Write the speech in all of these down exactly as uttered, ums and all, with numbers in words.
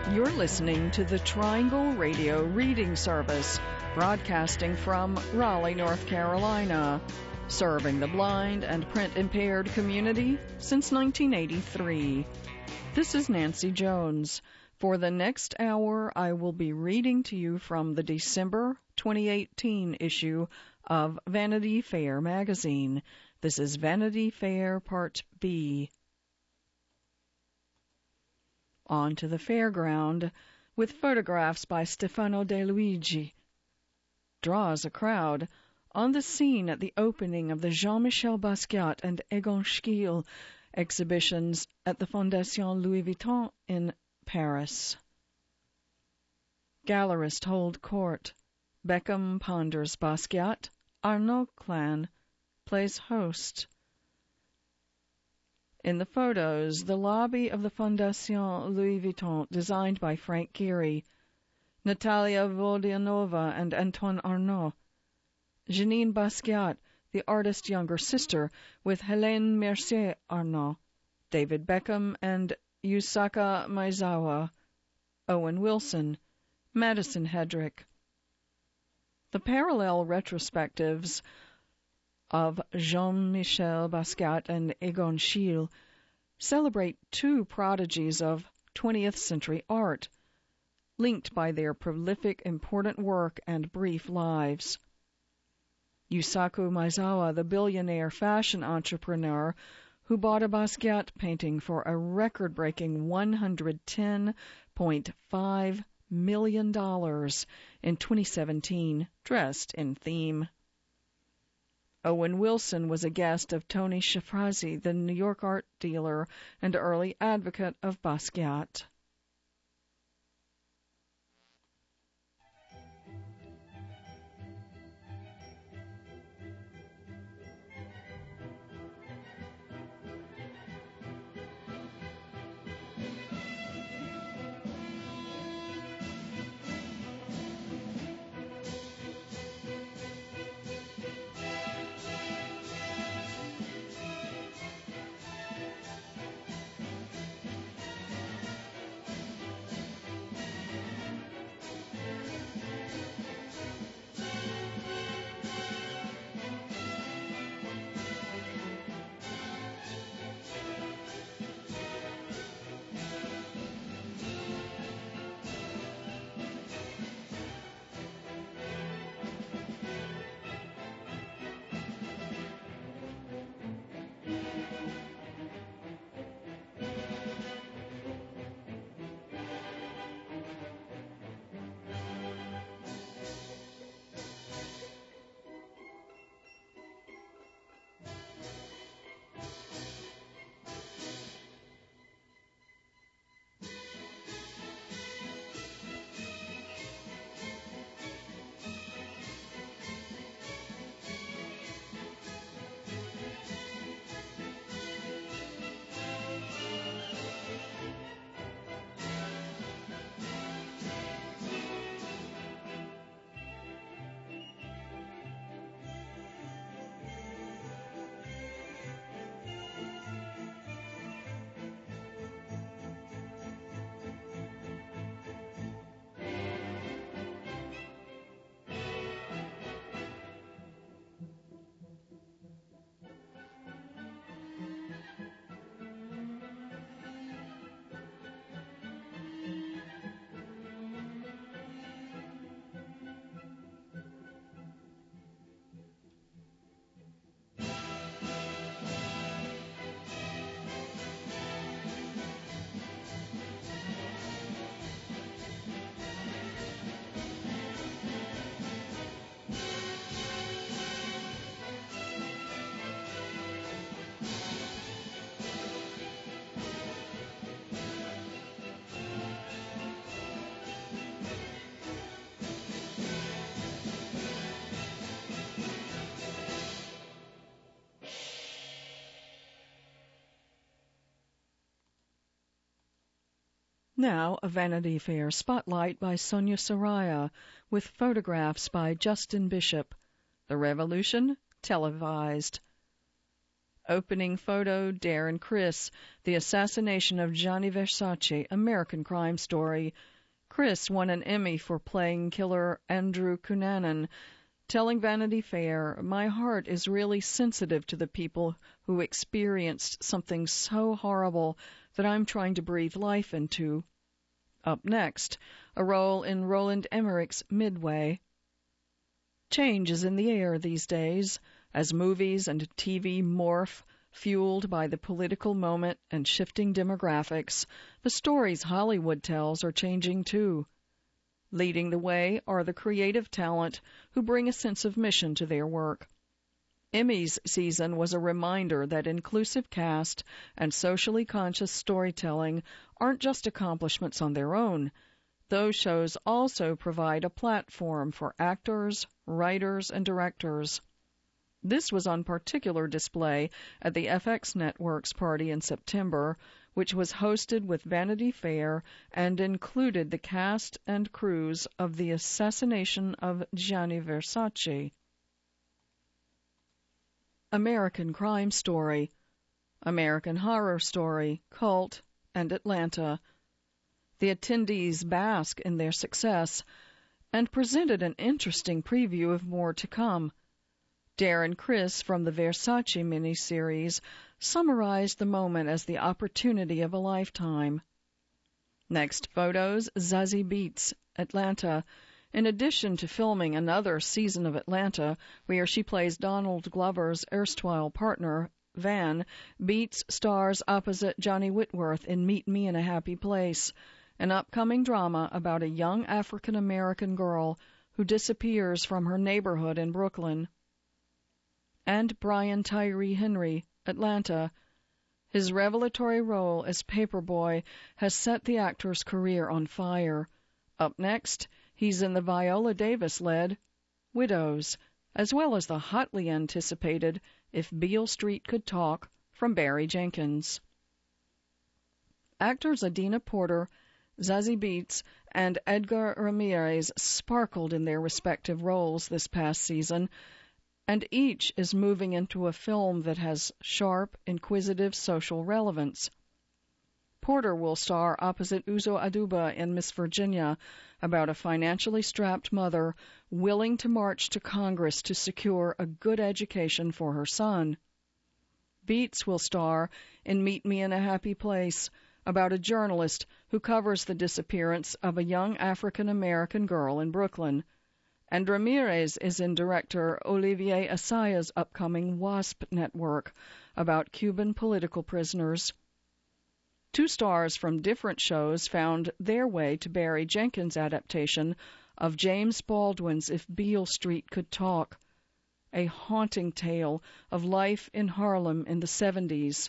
You're listening to the Triangle Radio Reading Service, broadcasting from Raleigh, North Carolina, serving the blind and print-impaired community since nineteen eighty-three. This is Nancy Jones. For the next hour, I will be reading to you from the December twenty eighteen issue of Vanity Fair magazine. This is Vanity Fair Part B. On to the fairground, with photographs by Stefano De Luigi. Draws a crowd on the scene at the opening of the Jean-Michel Basquiat and Egon Schiele exhibitions at the Fondation Louis Vuitton in Paris. Gallerists hold court. Beckham ponders Basquiat. Arnault clan plays host. In the photos, the lobby of the Fondation Louis Vuitton, designed by Frank Gehry, Natalia Vodianova and Antoine Arnault, Janine Basquiat, the artist's younger sister, with Hélène Mercier Arnault, David Beckham and Yusaka Maezawa, Owen Wilson, Madison Hedrick. The parallel retrospectives of Jean-Michel Basquiat and Egon Schiele celebrate two prodigies of twentieth century art, linked by their prolific, important work and brief lives. Yusaku Maezawa, the billionaire fashion entrepreneur who bought a Basquiat painting for a record-breaking one hundred ten point five million dollars in twenty seventeen, dressed in theme. Owen Wilson was a guest of Tony Shafrazi, the New York art dealer and early advocate of Basquiat. Now, a Vanity Fair spotlight by Sonia Saraiya, with photographs by Justin Bishop. The Revolution, televised. Opening photo, Darren Criss, The Assassination of Gianni Versace, American Crime Story. Criss won an Emmy for playing killer Andrew Cunanan, telling Vanity Fair, "My heart is really sensitive to the people who experienced something so horrible that I'm trying to breathe life into." Up next, a role in Roland Emmerich's Midway. Change is in the air these days, as movies and T V morph, fueled by the political moment and shifting demographics. The stories Hollywood tells are changing too. Leading the way are the creative talent who bring a sense of mission to their work. Emmy's season was a reminder that inclusive cast and socially conscious storytelling aren't just accomplishments on their own. Those shows also provide a platform for actors, writers, and directors. This was on particular display at the F X Network's party in September, which was hosted with Vanity Fair and included the cast and crews of The Assassination of Gianni Versace. American Crime Story, American Horror Story, Cult, and Atlanta. The attendees bask in their success and presented an interesting preview of more to come. Darren Criss from the Versace miniseries summarized the moment as the opportunity of a lifetime. Next photos, Zazie Beetz, Atlanta. In addition to filming another season of Atlanta, where she plays Donald Glover's erstwhile partner, Van, Beetz stars opposite Johnny Whitworth in Meet Me in a Happy Place, an upcoming drama about a young African-American girl who disappears from her neighborhood in Brooklyn. And Brian Tyree Henry, Atlanta. His revelatory role as Paperboy has set the actor's career on fire. Up next, he's in the Viola Davis-led Widows, as well as the hotly anticipated If Beale Street Could Talk from Barry Jenkins. Actors Adina Porter, Zazie Beetz, and Edgar Ramirez sparkled in their respective roles this past season, and each is moving into a film that has sharp, inquisitive social relevance. Porter will star opposite Uzo Aduba in Miss Virginia, about a financially strapped mother willing to march to Congress to secure a good education for her son. Beetz will star in Meet Me in a Happy Place, about a journalist who covers the disappearance of a young African-American girl in Brooklyn. And Ramirez is in director Olivier Assayas's upcoming WASP network about Cuban political prisoners. Two stars from different shows found their way to Barry Jenkins' adaptation of James Baldwin's If Beale Street Could Talk, a haunting tale of life in Harlem in the seventies.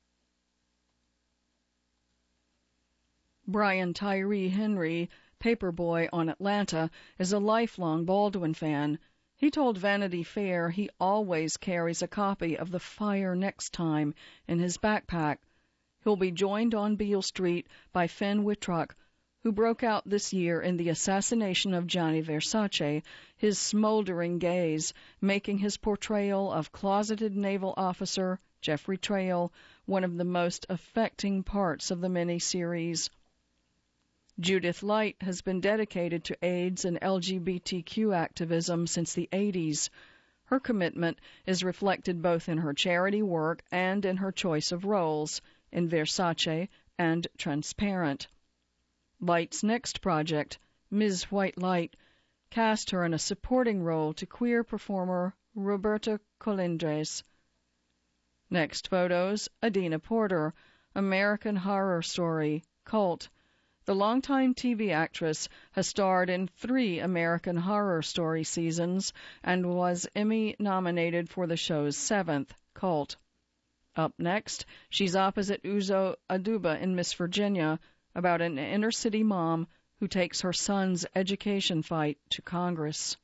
Brian Tyree Henry, Paperboy on Atlanta, is a lifelong Baldwin fan. He told Vanity Fair he always carries a copy of The Fire Next Time in his backpack. He'll be joined on Beale Street by Finn Wittrock, who broke out this year in The Assassination of Gianni Versace, his smoldering gaze making his portrayal of closeted naval officer Jeffrey Trail one of the most affecting parts of the miniseries. Judith Light has been dedicated to AIDS and L G B T Q activism since the eighties. Her commitment is reflected both in her charity work and in her choice of roles, in Versace and Transparent. Light's next project, Miz White Light, cast her in a supporting role to queer performer Roberta Colindres. Next photos, Adina Porter, American Horror Story, Cult. The longtime T V actress has starred in three American Horror Story seasons and was Emmy-nominated for the show's seventh, Cult. Up next, she's opposite Uzo Aduba in Miss Virginia, about an inner-city mom who takes her son's education fight to Congress.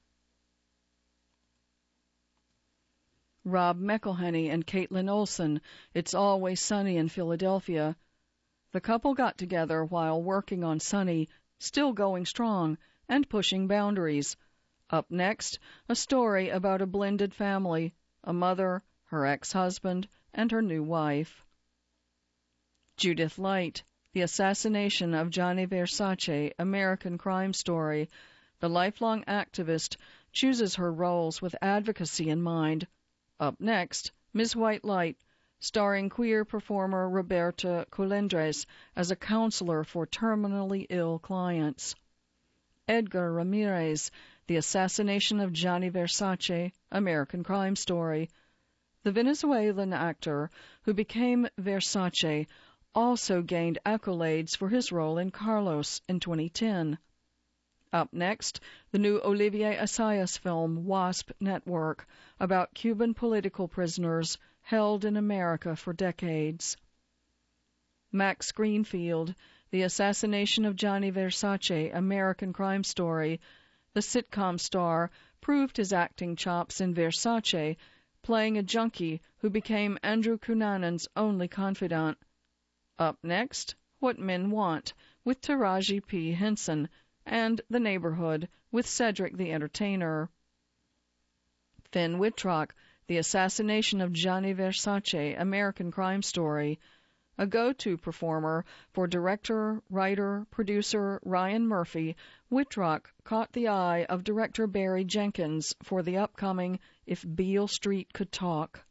Rob McElhenney and Caitlin Olsen, It's Always Sunny in Philadelphia. The couple got together while working on Sunny, still going strong and pushing boundaries. Up next, a story about a blended family, a mother, her ex-husband, and her new wife. Judith Light, The Assassination of Gianni Versace, American Crime Story. The lifelong activist chooses her roles with advocacy in mind. Up next, Miz White Light, starring queer performer Roberta Colindres as a counselor for terminally ill clients. Edgar Ramirez, The Assassination of Gianni Versace, American Crime Story. The Venezuelan actor who became Versace also gained accolades for his role in Carlos in twenty ten. Up next, the new Olivier Assayas film WASP Network about Cuban political prisoners held in America for decades. Max Greenfield, The Assassination of Gianni Versace, American Crime Story. The sitcom star proved his acting chops in Versace, playing a junkie who became Andrew Cunanan's only confidant. Up next, What Men Want, with Taraji P. Henson, and The Neighborhood, with Cedric the Entertainer. Finn Wittrock, The Assassination of Gianni Versace, American Crime Story. A go-to performer for director, writer, producer Ryan Murphy, Wittrock caught the eye of director Barry Jenkins for the upcoming If Beale Street Could Talk.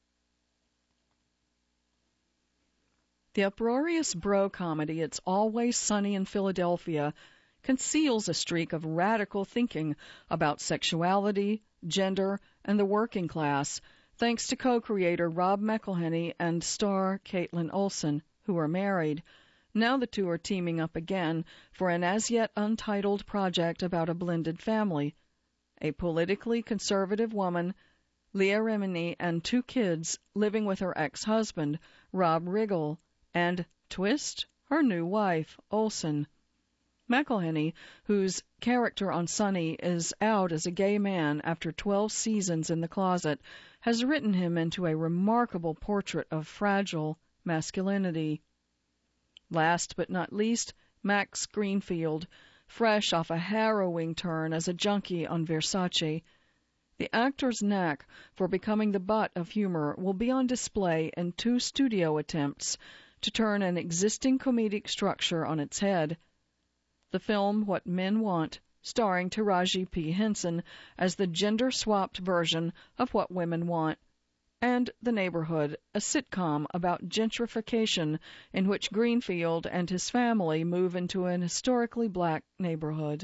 The uproarious bro comedy It's Always Sunny in Philadelphia conceals a streak of radical thinking about sexuality, gender, and the working class, thanks to co-creator Rob McElhenney and star Caitlin Olsen, who are married. Now the two are teaming up again for an as-yet untitled project about a blended family. A politically conservative woman, Leah Remini, and two kids living with her ex-husband, Rob Riggle, and, twist, her new wife, Olsen. McElhenney, whose character on Sunny is out as a gay man after twelve seasons in the closet, has written him into a remarkable portrait of fragile masculinity. Last but not least, Max Greenfield, fresh off a harrowing turn as a junkie on Versace. The actor's knack for becoming the butt of humor will be on display in two studio attempts to turn an existing comedic structure on its head. The film What Men Want, starring Taraji P. Henson as the gender-swapped version of What Women Want, and The Neighborhood, a sitcom about gentrification in which Greenfield and his family move into an historically black neighborhood.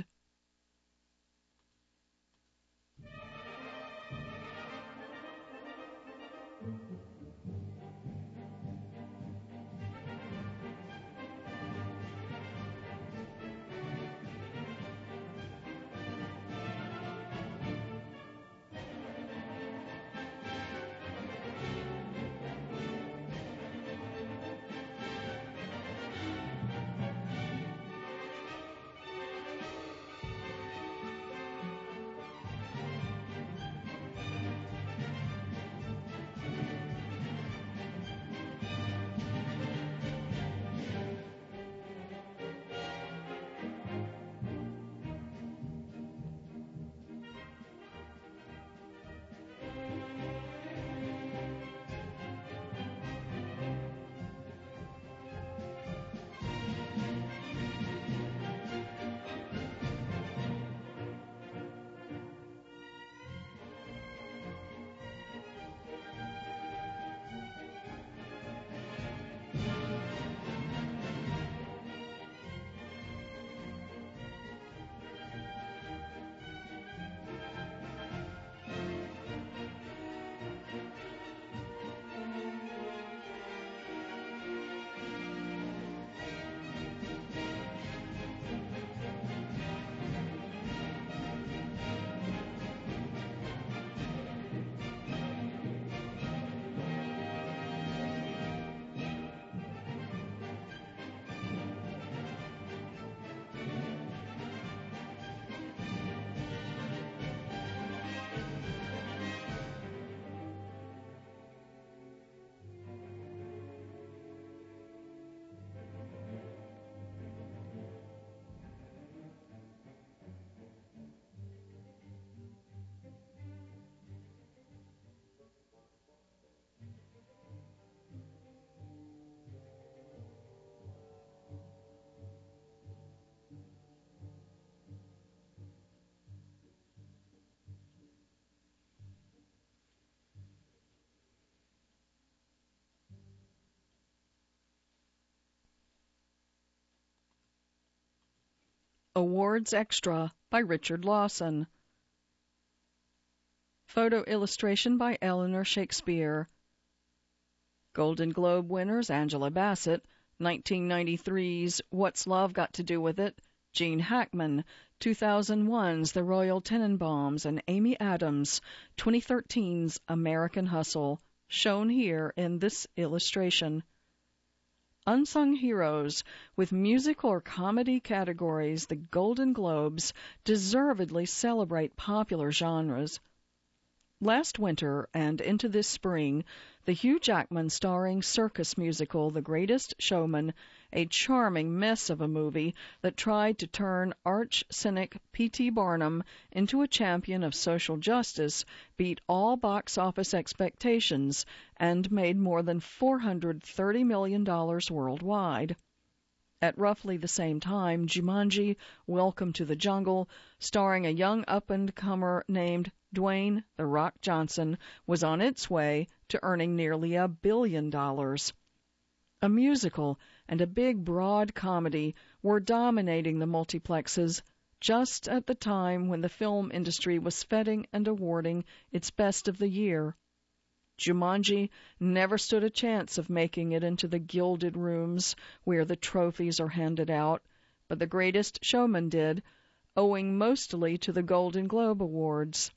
Awards Extra by Richard Lawson. Photo illustration by Eleanor Shakespeare. Golden Globe winners Angela Bassett, nineteen ninety-three's What's Love Got to Do with It, Gene Hackman, two thousand one's The Royal Tenenbaums, and Amy Adams, twenty thirteen's American Hustle, shown here in this illustration. Unsung heroes with musical or comedy categories, the Golden Globes deservedly celebrate popular genres. Last winter and into this spring, the Hugh Jackman starring circus musical The Greatest Showman, a charming mess of a movie that tried to turn arch-cynic P T Barnum into a champion of social justice, beat all box office expectations and made more than four hundred thirty million dollars worldwide. At roughly the same time, Jumanji, Welcome to the Jungle, starring a young up-and-comer named Dwayne "The Rock" Johnson, was on its way to earning nearly a billion dollars. A musical and a big, broad comedy were dominating the multiplexes just at the time when the film industry was feting and awarding its best of the year. Jumanji never stood a chance of making it into the gilded rooms where the trophies are handed out, but The Greatest Showman did, owing mostly to the Golden Globe Awards.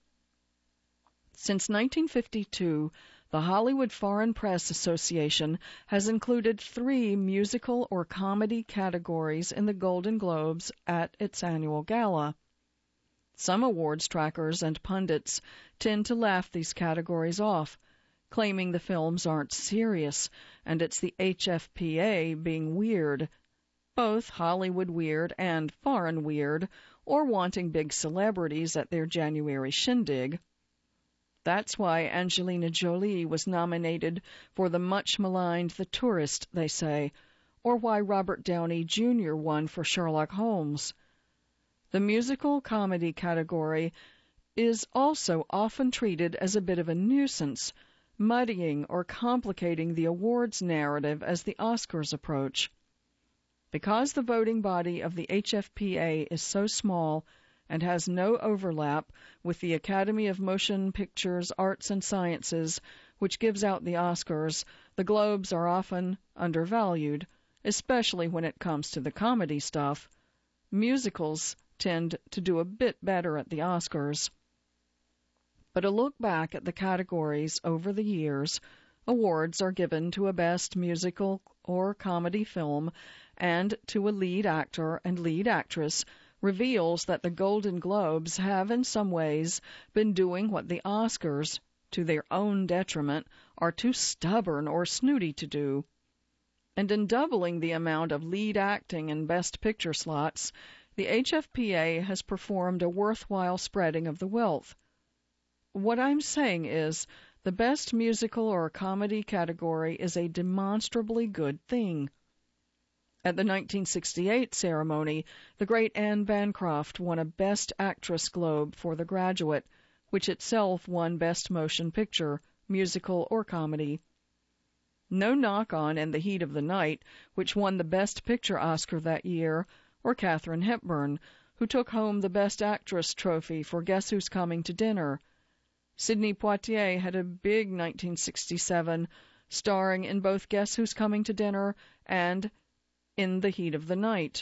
Since nineteen fifty-two, the Hollywood Foreign Press Association has included three musical or comedy categories in the Golden Globes at its annual gala. Some awards trackers and pundits tend to laugh these categories off, claiming the films aren't serious and it's the H F P A being weird, both Hollywood weird and foreign weird, or wanting big celebrities at their January shindig. That's why Angelina Jolie was nominated for the much-maligned The Tourist, they say, or why Robert Downey Junior won for Sherlock Holmes. The musical comedy category is also often treated as a bit of a nuisance, muddying or complicating the awards narrative as the Oscars approach. Because the voting body of the H F P A is so small and has no overlap with the Academy of Motion Pictures, Arts and Sciences, which gives out the Oscars, the Globes are often undervalued, especially when it comes to the comedy stuff. Musicals tend to do a bit better at the Oscars. But a look back at the categories over the years, awards are given to a best musical or comedy film and to a lead actor and lead actress reveals that the Golden Globes have in some ways been doing what the Oscars, to their own detriment, are too stubborn or snooty to do. And in doubling the amount of lead acting and best picture slots, the H F P A has performed a worthwhile spreading of the wealth. What I'm saying is, the best musical or comedy category is a demonstrably good thing. At the nineteen sixty-eight ceremony, the great Anne Bancroft won a Best Actress Globe for The Graduate, which itself won Best Motion Picture, Musical or Comedy. No knock on In the Heat of the Night, which won the Best Picture Oscar that year, or Katharine Hepburn, who took home the Best Actress trophy for Guess Who's Coming to Dinner. Sidney Poitier had a big nineteen sixty-seven, starring in both Guess Who's Coming to Dinner and In the Heat of the Night.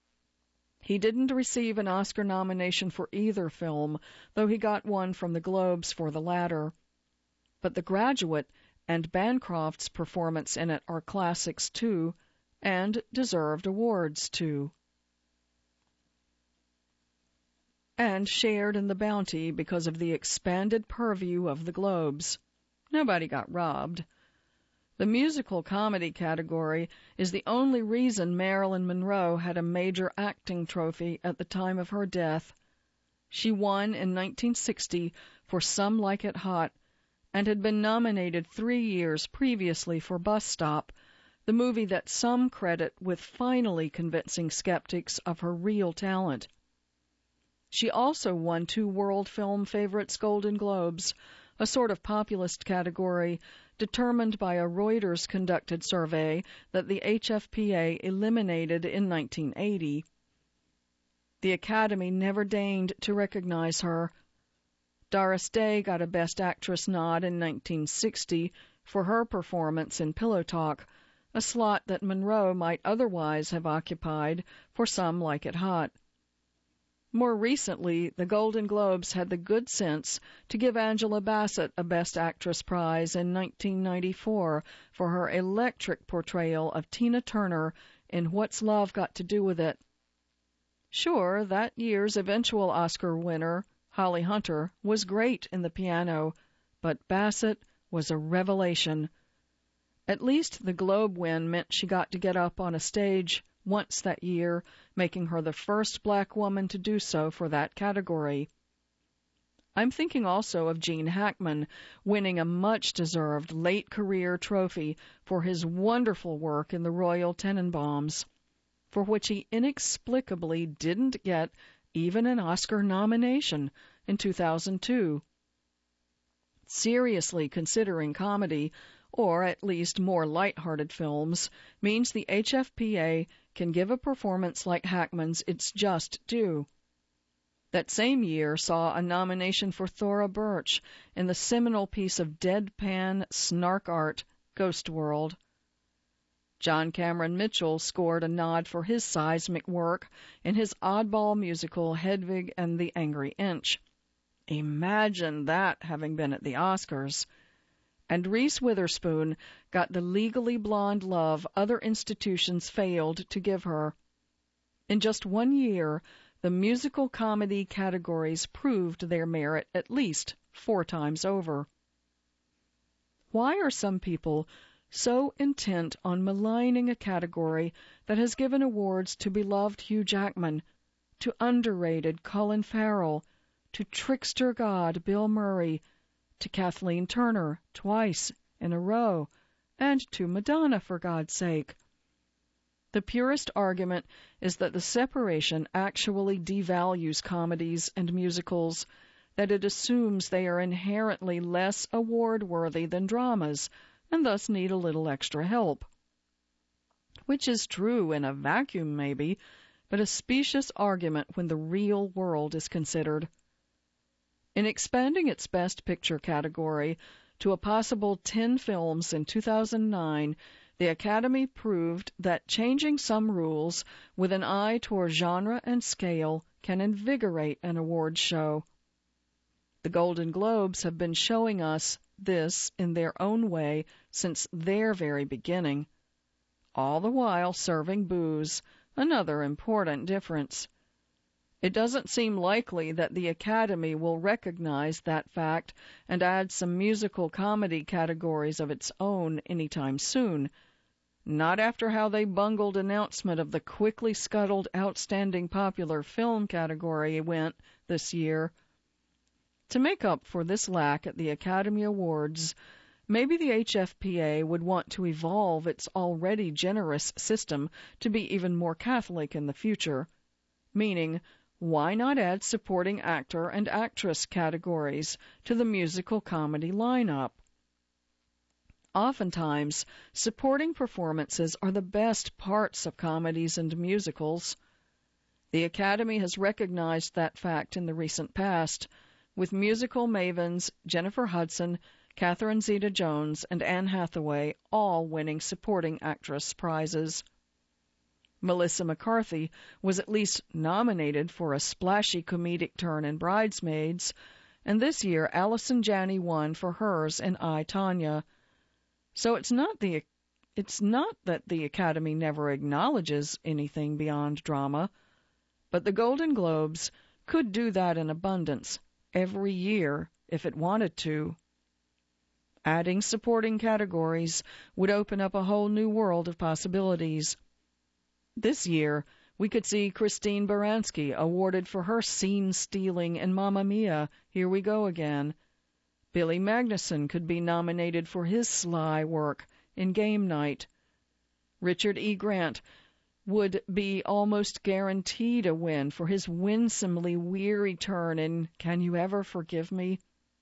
He didn't receive an Oscar nomination for either film, though he got one from the Globes for the latter. But The Graduate and Bancroft's performance in it are classics too, and deserved awards too. And shared in the bounty because of the expanded purview of the Globes. Nobody got robbed. The musical comedy category is the only reason Marilyn Monroe had a major acting trophy at the time of her death. She won in nineteen sixty for Some Like It Hot and had been nominated three years previously for Bus Stop, the movie that some credit with finally convincing skeptics of her real talent. She also won two World Film Favorites Golden Globes, a sort of populist category determined by a Reuters-conducted survey that the H F P A eliminated in nineteen eighty. The Academy never deigned to recognize her. Doris Day got a Best Actress nod in nineteen sixty for her performance in Pillow Talk, a slot that Monroe might otherwise have occupied for Some Like It Hot. More recently, the Golden Globes had the good sense to give Angela Bassett a Best Actress prize in nineteen ninety-four for her electric portrayal of Tina Turner in What's Love Got to Do with It? Sure, that year's eventual Oscar winner, Holly Hunter, was great in the piano, but Bassett was a revelation. At least the Globe win meant she got to get up on a stage once that year, making her the first black woman to do so for that category. I'm thinking also of Gene Hackman winning a much-deserved late-career trophy for his wonderful work in The Royal Tenenbaums, for which he inexplicably didn't get even an Oscar nomination in two thousand two. Seriously considering comedy, or at least more light-hearted films, means the H F P A can give a performance like Hackman's its just due. That same year saw a nomination for Thora Birch in the seminal piece of deadpan snark art, Ghost World. John Cameron Mitchell scored a nod for his seismic work in his oddball musical Hedwig and the Angry Inch. Imagine that having been at the Oscars. And Reese Witherspoon got the legally blonde love other institutions failed to give her. In just one year, the musical comedy categories proved their merit at least four times over. Why are some people so intent on maligning a category that has given awards to beloved Hugh Jackman, to underrated Colin Farrell, to trickster god Bill Murray, to Kathleen Turner twice in a row, and to Madonna, for God's sake? The purest argument is that the separation actually devalues comedies and musicals, that it assumes they are inherently less award-worthy than dramas, and thus need a little extra help. Which is true in a vacuum, maybe, but a specious argument when the real world is considered. In expanding its Best Picture category to a possible ten films in two thousand nine, the Academy proved that changing some rules with an eye toward genre and scale can invigorate an awards show. The Golden Globes have been showing us this in their own way since their very beginning, all the while serving booze, another important difference. It doesn't seem likely that the Academy will recognize that fact and add some musical comedy categories of its own anytime soon, not after how they bungled announcement of the quickly scuttled Outstanding Popular Film category went this year. To make up for this lack at the Academy Awards, maybe the H F P A would want to evolve its already generous system to be even more Catholic in the future, meaning, why not add supporting actor and actress categories to the musical comedy lineup? Oftentimes, supporting performances are the best parts of comedies and musicals. The Academy has recognized that fact in the recent past, with musical mavens Jennifer Hudson, Catherine Zeta-Jones, and Anne Hathaway all winning supporting actress prizes. Melissa McCarthy was at least nominated for a splashy comedic turn in Bridesmaids, and this year Allison Janney won for hers in I, Tonya. So it's not the it's not that the Academy never acknowledges anything beyond drama, but the Golden Globes could do that in abundance every year if it wanted to. Adding supporting categories would open up a whole new world of possibilities. This year, we could see Christine Baranski awarded for her scene-stealing in Mamma Mia, Here We Go Again. Billy Magnuson could be nominated for his sly work in Game Night. Richard E. Grant would be almost guaranteed a win for his winsomely weary turn in Can You Ever Forgive Me?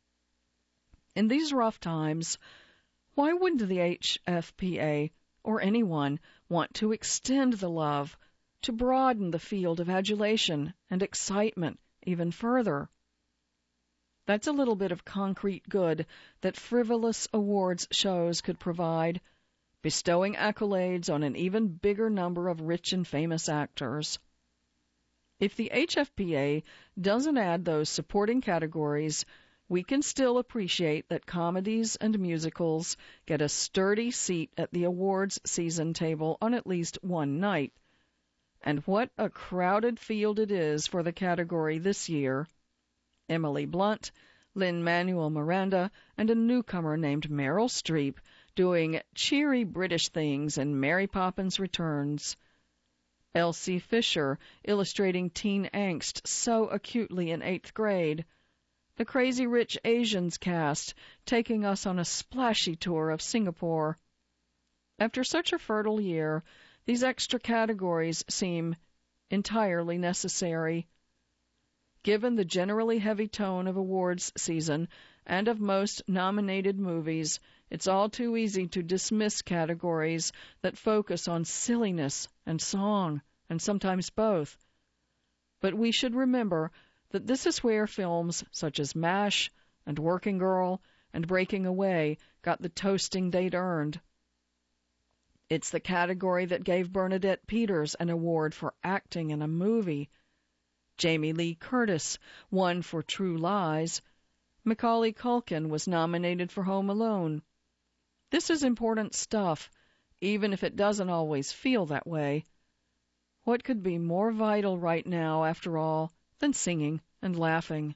In these rough times, why wouldn't the H F P A or anyone want to extend the love to broaden the field of adulation and excitement even further. That's a little bit of concrete good that frivolous awards shows could provide, bestowing accolades on an even bigger number of rich and famous actors. If the H F P A doesn't add those supporting categories, we can still appreciate that comedies and musicals get a sturdy seat at the awards season table on at least one night. And what a crowded field it is for the category this year. Emily Blunt, Lin-Manuel Miranda, and a newcomer named Meryl Streep doing cheery British things in Mary Poppins Returns. Elsie Fisher illustrating teen angst so acutely in eighth grade. The Crazy Rich Asians cast taking us on a splashy tour of Singapore. After such a fertile year, these extra categories seem entirely necessary. Given the generally heavy tone of awards season and of most nominated movies, it's all too easy to dismiss categories that focus on silliness and song, and sometimes both. But we should remember that this is where films such as MASH and Working Girl and Breaking Away got the toasting they'd earned. It's the category that gave Bernadette Peters an award for acting in a movie. Jamie Lee Curtis won for True Lies. Macaulay Culkin was nominated for Home Alone. This is important stuff, even if it doesn't always feel that way. What could be more vital right now, after all, than singing and laughing?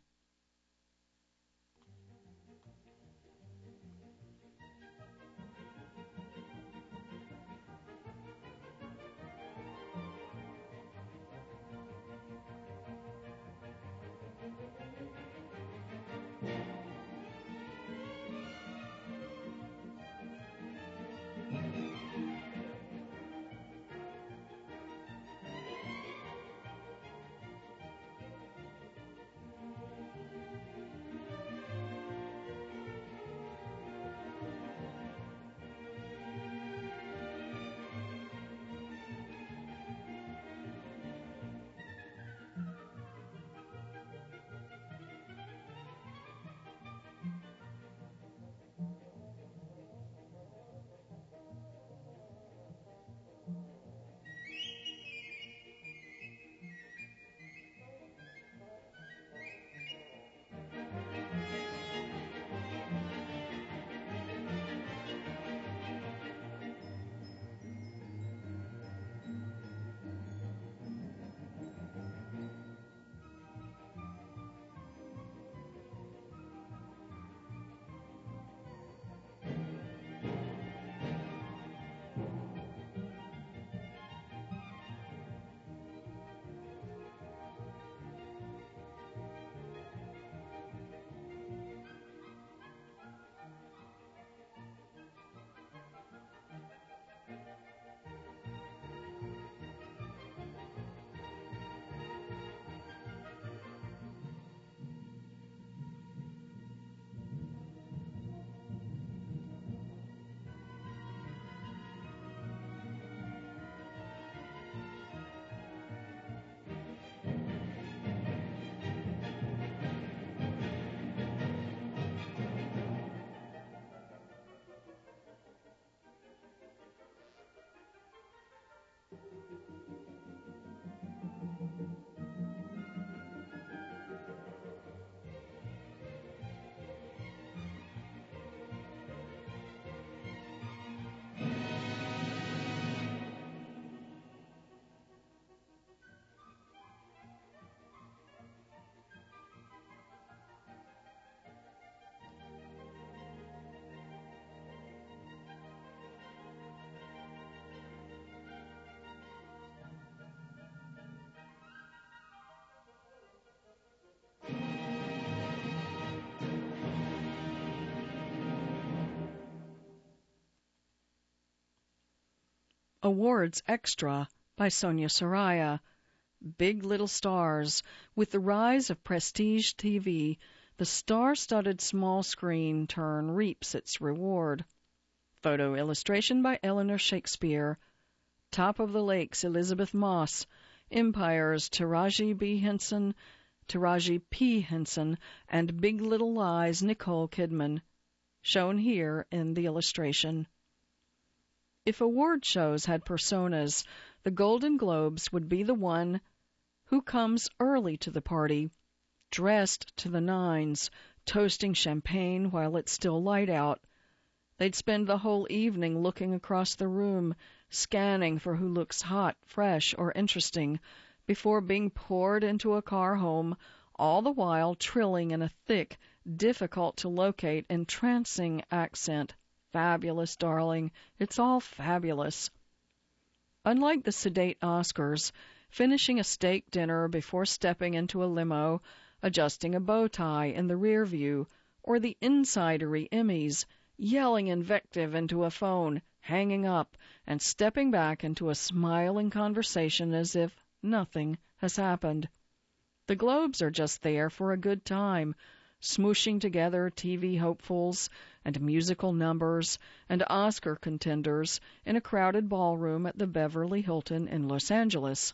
Awards Extra by Sonia Saraiya. Big Little Stars. With the rise of prestige T V, the star-studded small screen turn reaps its reward. Photo illustration by Eleanor Shakespeare. Top of the Lakes, Elizabeth Moss. Empires, Taraji B. Henson, Taraji P. Henson, and Big Little Lies, Nicole Kidman, shown here in the illustration. If award shows had personas, the Golden Globes would be the one who comes early to the party, dressed to the nines, toasting champagne while it's still light out. They'd spend the whole evening looking across the room, scanning for who looks hot, fresh, or interesting, before being poured into a car home, all the while trilling in a thick, difficult-to-locate, entrancing accent. Fabulous, darling. It's all fabulous. Unlike the sedate Oscars, finishing a steak dinner before stepping into a limo, adjusting a bow tie in the rear view, or the insidery Emmys, yelling invective into a phone, hanging up, and stepping back into a smiling conversation as if nothing has happened. The Globes are just there for a good time, smooshing together T V hopefuls and musical numbers and Oscar contenders in a crowded ballroom at the Beverly Hilton in Los Angeles.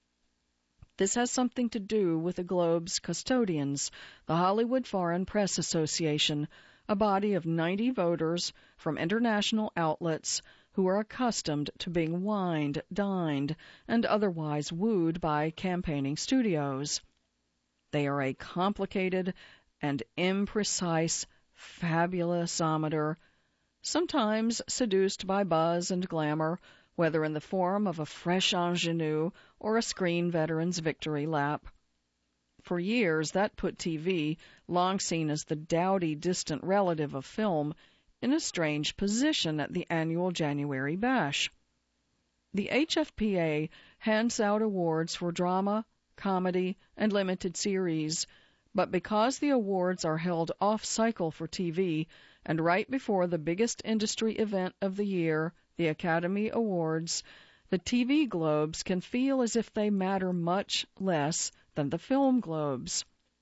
This has something to do with the Globe's custodians, the Hollywood Foreign Press Association, a body of ninety voters from international outlets who are accustomed to being wined, dined, and otherwise wooed by campaigning studios. They are a complicated and imprecise fabulousometer, sometimes seduced by buzz and glamour, whether in the form of a fresh ingenue or a screen veteran's victory lap. For years, that put T V, long seen as the dowdy, distant relative of film, in a strange position at the annual January bash. The H F P A hands out awards for drama, comedy, and limited series, but because the awards are held off-cycle for T V and right before the biggest industry event of the year, the Academy Awards, the T V Globes can feel as if they matter much less than the Film Globes.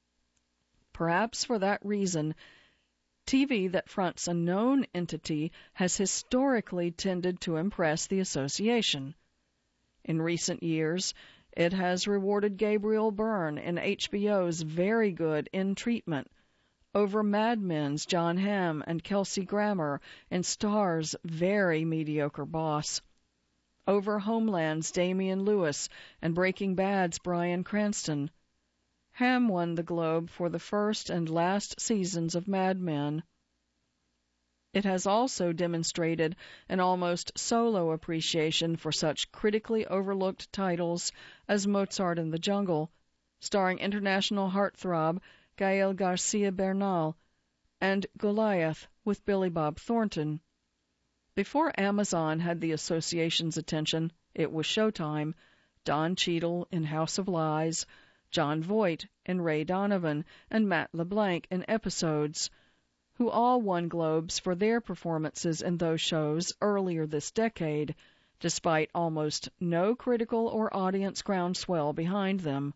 Perhaps for that reason, T V that fronts a known entity has historically tended to impress the association. In recent years, it has rewarded Gabriel Byrne in H B O's very good In Treatment over Mad Men's John Hamm and Kelsey Grammer in Star's very mediocre Boss, over Homeland's Damian Lewis and Breaking Bad's Bryan Cranston. Hamm won the Globe for the first and last seasons of Mad Men. It has also demonstrated an almost solo appreciation for such critically overlooked titles as Mozart in the Jungle, starring international heartthrob Gael Garcia Bernal, and Goliath with Billy Bob Thornton. Before Amazon had the association's attention, it was Showtime, Don Cheadle in House of Lies, Jon Voight in Ray Donovan, and Matt LeBlanc in Episodes, who all won Globes for their performances in those shows earlier this decade, despite almost no critical or audience groundswell behind them.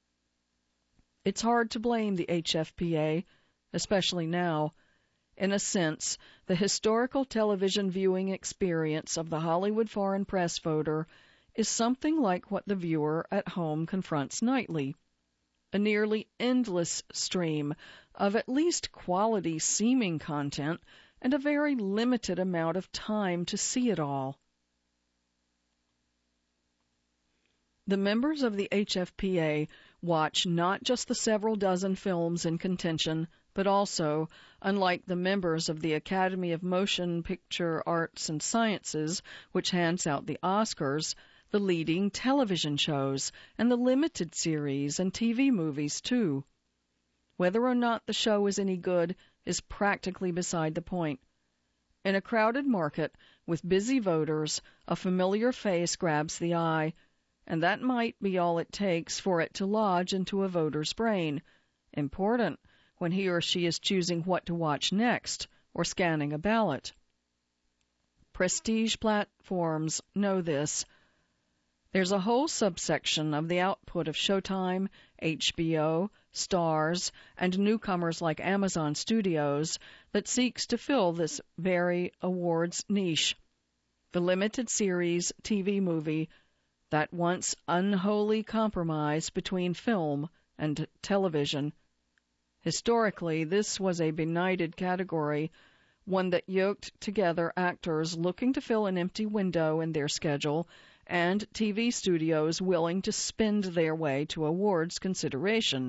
It's hard to blame the H F P A, especially now. In a sense, the historical television viewing experience of the Hollywood Foreign Press voter is something like what the viewer at home confronts nightly, a nearly endless stream of at least quality-seeming content and a very limited amount of time to see it all. The members of the H F P A watch not just the several dozen films in contention, but also, unlike the members of the Academy of Motion Picture Arts and Sciences, which hands out the Oscars, the leading television shows and the limited series and T V movies, too. Whether or not the show is any good is practically beside the point. In a crowded market with busy voters, a familiar face grabs the eye, and that might be all it takes for it to lodge into a voter's brain. Important when he or she is choosing what to watch next or scanning a ballot. Prestige platforms know this. There's a whole subsection of the output of Showtime, H B O, Starz, and newcomers like Amazon Studios that seeks to fill this very awards niche. the limited series T V movie, that once unholy compromise between film and television. Historically, this was a benighted category, one that yoked together actors looking to fill an empty window in their schedule and T V studios willing to spend their way to awards consideration.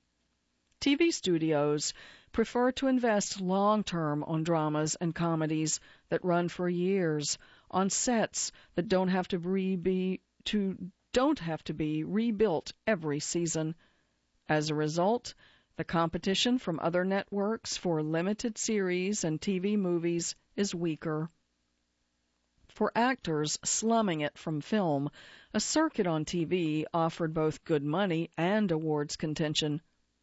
T V studios prefer to invest long-term on dramas and comedies that run for years, on sets that don't have to re- to don't have to be rebuilt every season. As a result, the competition from other networks for limited series and T V movies is weaker. For actors slumming it from film, a circuit on T V offered both good money and awards contention.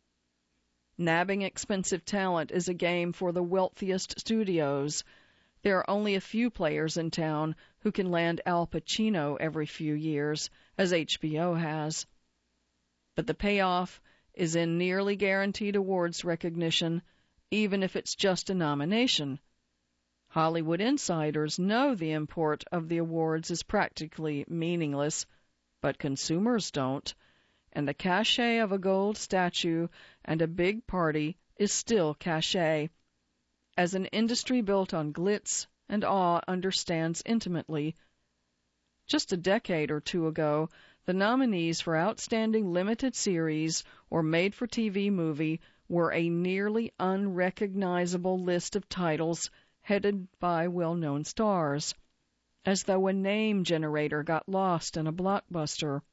Nabbing expensive talent is a game for the wealthiest studios. There are only a few players in town who can land Al Pacino every few years, as H B O has. But the payoff is in nearly guaranteed awards recognition, even if it's just a nomination. Hollywood insiders know the import of the awards is practically meaningless, but consumers don't, and the cachet of a gold statue and a big party is still cachet, as an industry built on glitz and awe understands intimately. Just a decade or two ago, the nominees for Outstanding Limited Series or Made-for-T V Movie were a nearly unrecognizable list of titles headed by well-known stars, as though a name generator got lost in a blockbuster.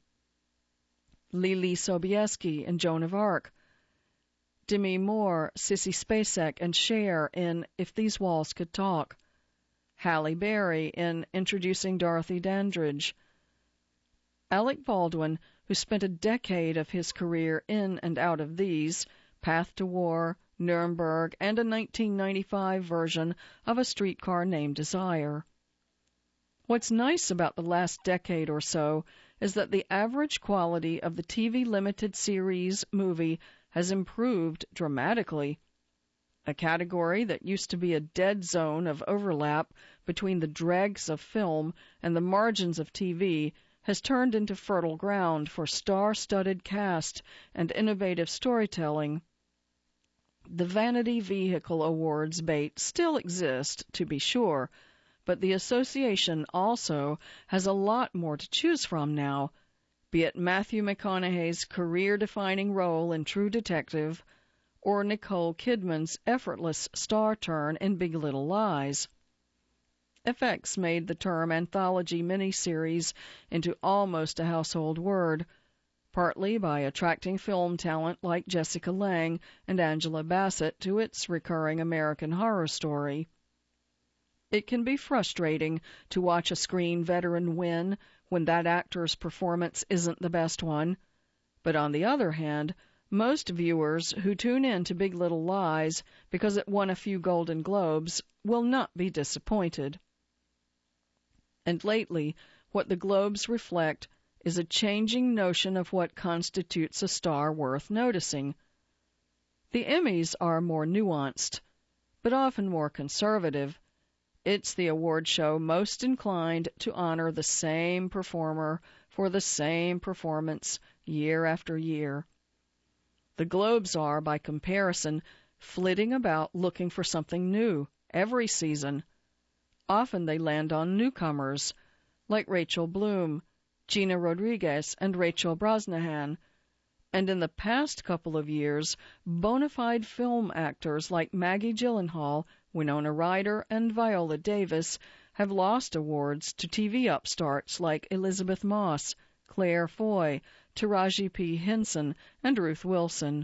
Lily Sobieski in Joan of Arc, Demi Moore, Sissy Spacek, and Cher in If These Walls Could Talk, Halle Berry in Introducing Dorothy Dandridge, Alec Baldwin, who spent a decade of his career in and out of these, Path to War, Nuremberg, and a nineteen ninety-five version of A Streetcar Named Desire. What's nice about the last decade or so is that the average quality of the T V limited series movie has improved dramatically. A category that used to be a dead zone of overlap between the dregs of film and the margins of T V has turned into fertile ground for star-studded cast and innovative storytelling. The Vanity Vehicle Awards bait still exists, to be sure, but the association also has a lot more to choose from now, be it Matthew McConaughey's career-defining role in True Detective or Nicole Kidman's effortless star turn in Big Little Lies. F X made the term anthology miniseries into almost a household word, partly by attracting film talent like Jessica Lange and Angela Bassett to its recurring American Horror Story. It can be frustrating to watch a screen veteran win when that actor's performance isn't the best one, but on the other hand, most viewers who tune in to Big Little Lies because it won a few Golden Globes will not be disappointed. And lately, what the Globes reflect is a changing notion of what constitutes a star worth noticing. The Emmys are more nuanced, but often more conservative. It's the award show most inclined to honor the same performer for the same performance year after year. The Globes are, by comparison, flitting about looking for something new every season. Often they land on newcomers, like Rachel Bloom, Gina Rodriguez, and Rachel Brosnahan, and in the past couple of years, bona fide film actors like Maggie Gyllenhaal, Winona Ryder, and Viola Davis have lost awards to T V upstarts like Elizabeth Moss, Claire Foy, Taraji P. Henson, and Ruth Wilson.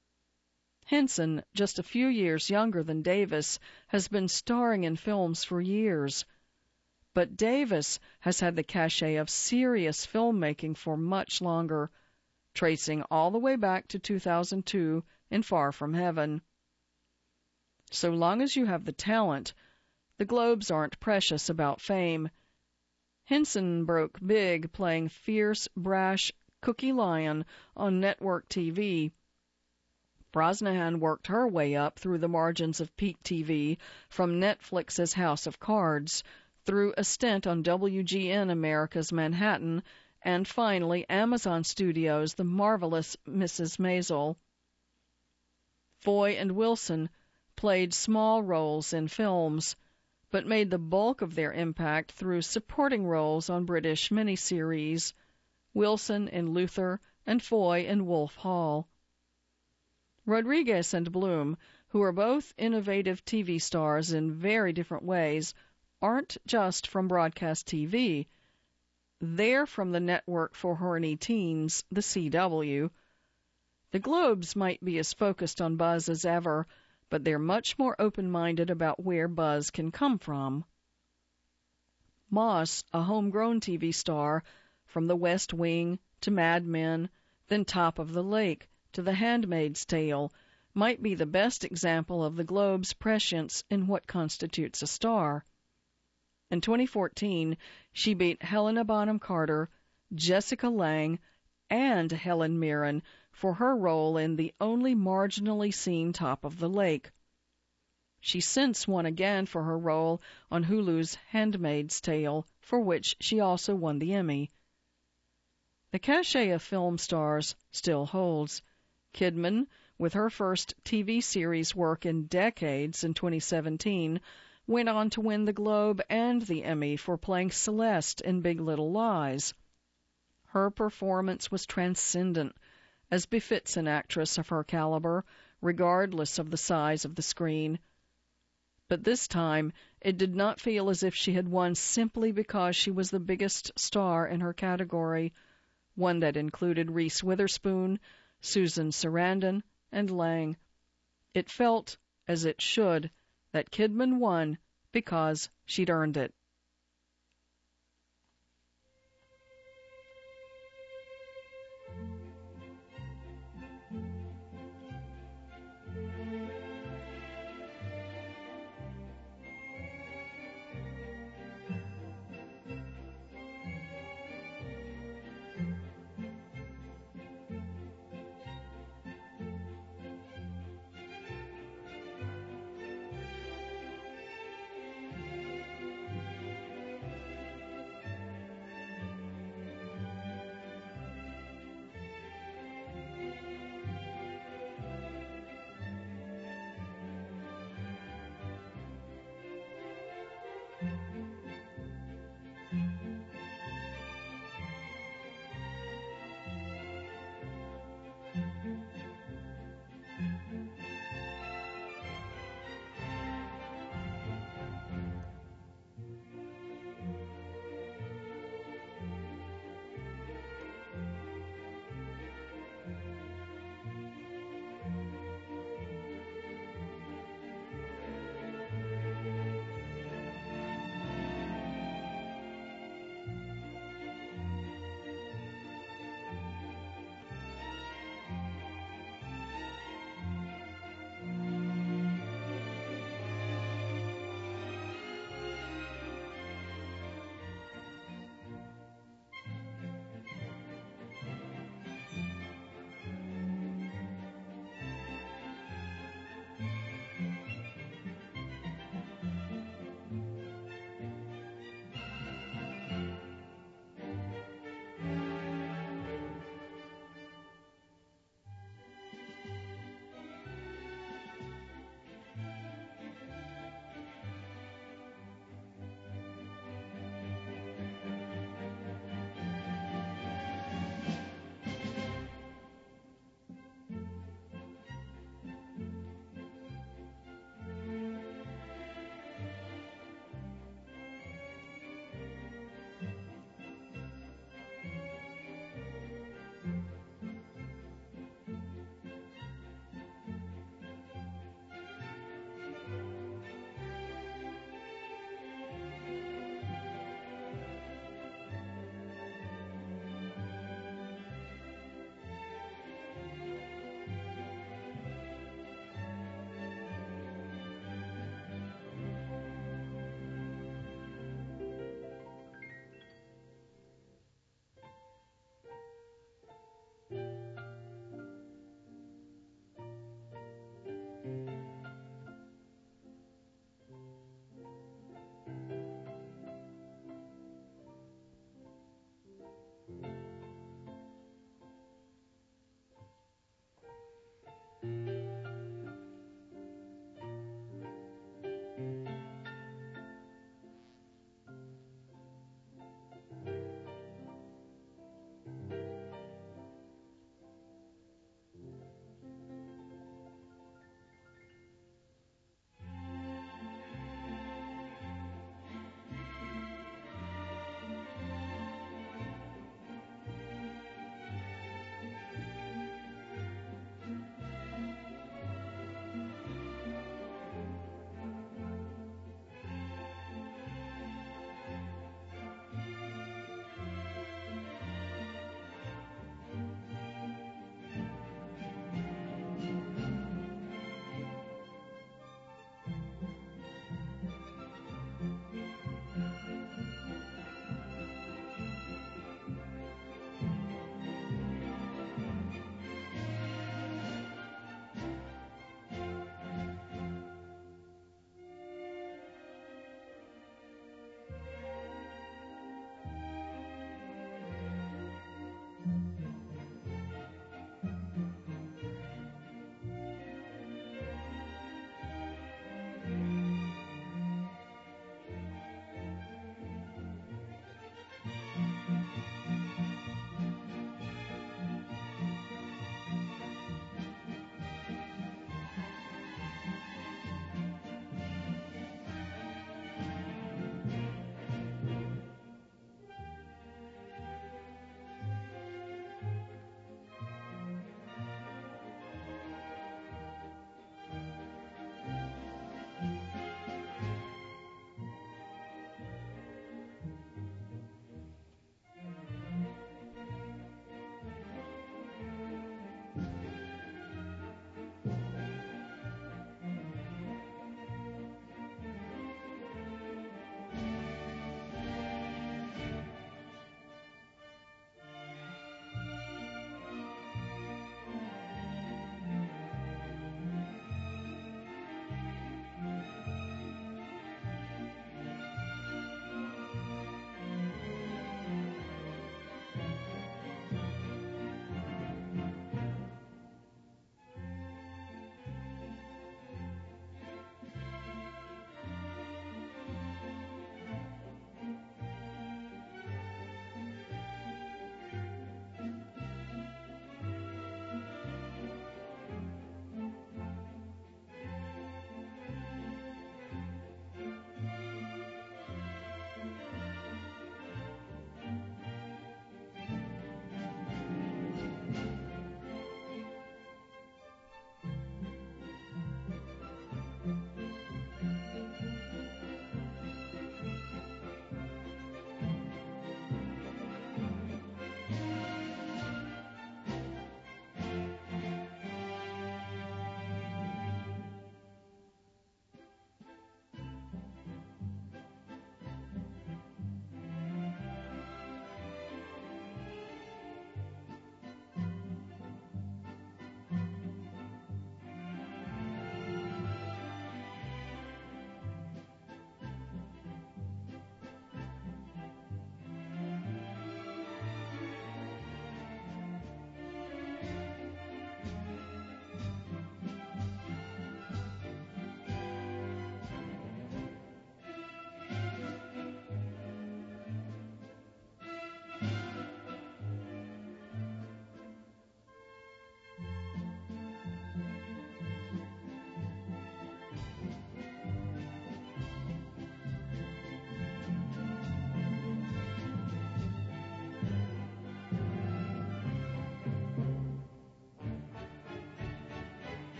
Henson, just a few years younger than Davis, has been starring in films for years. But Davis has had the cachet of serious filmmaking for much longer, tracing all the way back to two thousand two in Far From Heaven. So long as you have the talent, the Globes aren't precious about fame. Henson broke big playing fierce, brash Cookie Lyon on network T V. Brosnahan worked her way up through the margins of peak T V from Netflix's House of Cards, through a stint on W G N America's Manhattan, and finally Amazon Studios' The Marvelous Missus Maisel. Foy and Wilson played small roles in films, but made the bulk of their impact through supporting roles on British miniseries, Wilson in Luther and Foy in Wolf Hall. Rodriguez and Bloom, who are both innovative T V stars in very different ways, aren't just from broadcast T V. They're from the network for horny teens, the C W. The Globes might be as focused on buzz as ever, but they're much more open-minded about where buzz can come from. Moss, a homegrown T V star, from The West Wing to Mad Men, then Top of the Lake to The Handmaid's Tale, might be the best example of the Globe's prescience in what constitutes a star. In twenty fourteen, she beat Helena Bonham Carter, Jessica Lange, and Helen Mirren for her role in the only marginally seen Top of the Lake. She since won again for her role on Hulu's Handmaid's Tale, for which she also won the Emmy. The cachet of film stars still holds. Kidman, with her first T V series work in decades in twenty seventeen, went on to win the Globe and the Emmy for playing Celeste in Big Little Lies. Her performance was transcendent, as befits an actress of her caliber, regardless of the size of the screen. But this time, it did not feel as if she had won simply because she was the biggest star in her category, one that included Reese Witherspoon, Susan Sarandon, and Lange. It felt, as it should, that Kidman won because she'd earned it.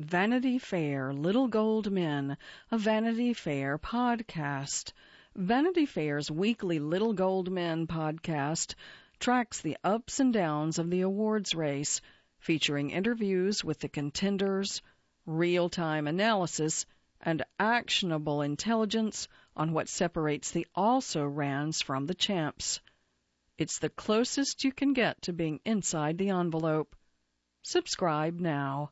Vanity Fair, Little Gold Men, a Vanity Fair podcast. Vanity Fair's weekly Little Gold Men podcast tracks the ups and downs of the awards race, featuring interviews with the contenders, real-time analysis, and actionable intelligence on what separates the also-rans from the champs. It's the closest you can get to being inside the envelope. Subscribe now.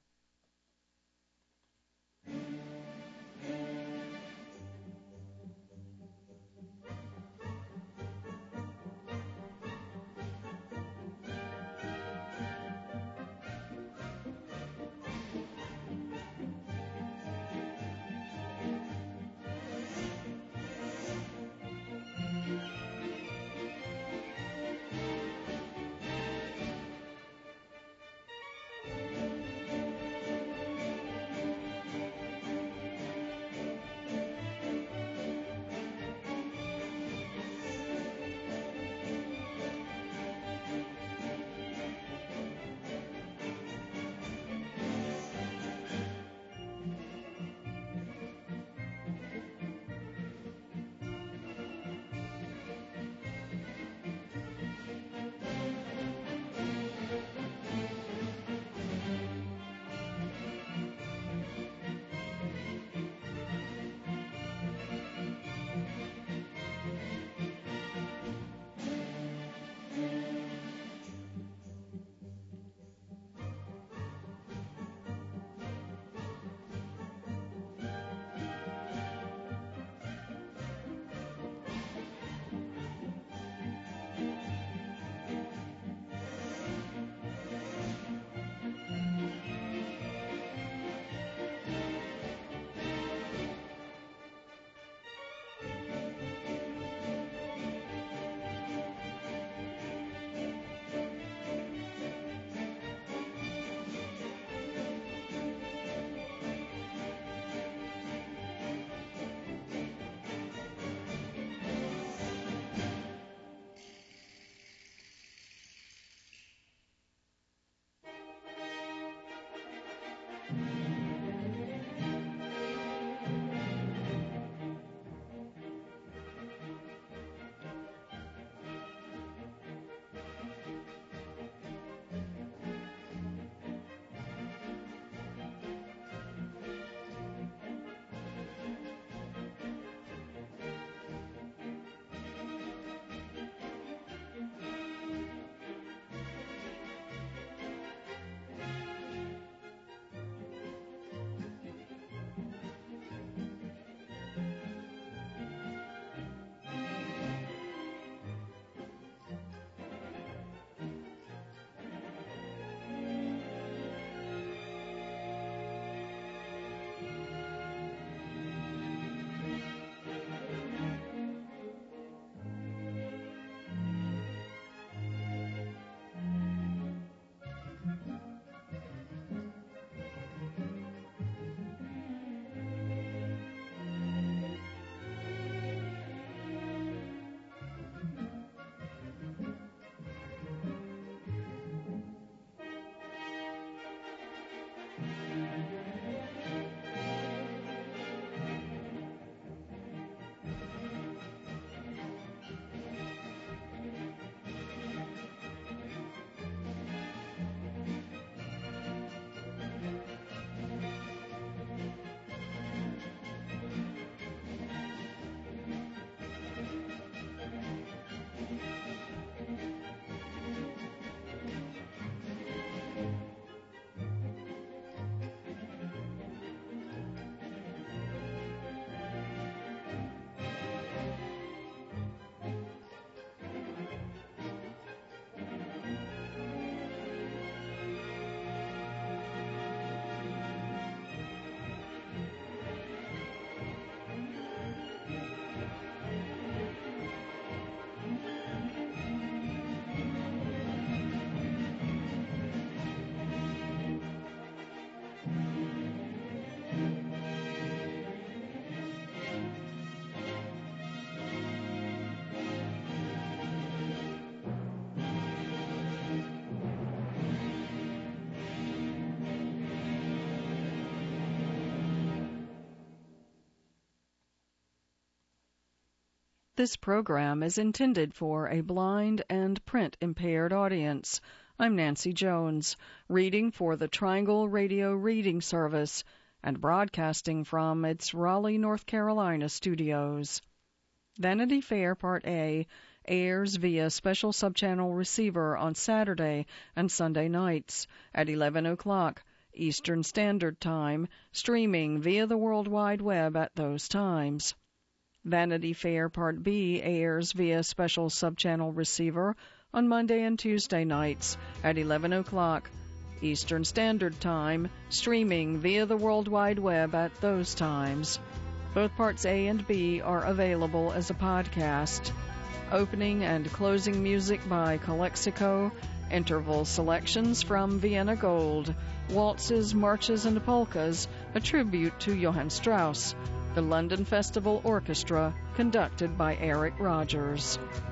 This program is intended for a blind and print-impaired audience. I'm Nancy Jones, reading for the Triangle Radio Reading Service and broadcasting from its Raleigh, North Carolina studios. Vanity Fair Part A airs via special subchannel receiver on Saturday and Sunday nights at eleven o'clock Eastern Standard Time, streaming via the World Wide Web at those times. Vanity Fair Part B airs via special subchannel receiver on Monday and Tuesday nights at eleven o'clock Eastern Standard Time, streaming via the World Wide Web at those times. Both Parts A and B are available as a podcast. Opening and closing music by Calexico, interval selections from Vienna Gold, waltzes, marches, and polkas, a tribute to Johann Strauss. The London Festival Orchestra, conducted by Eric Rogers.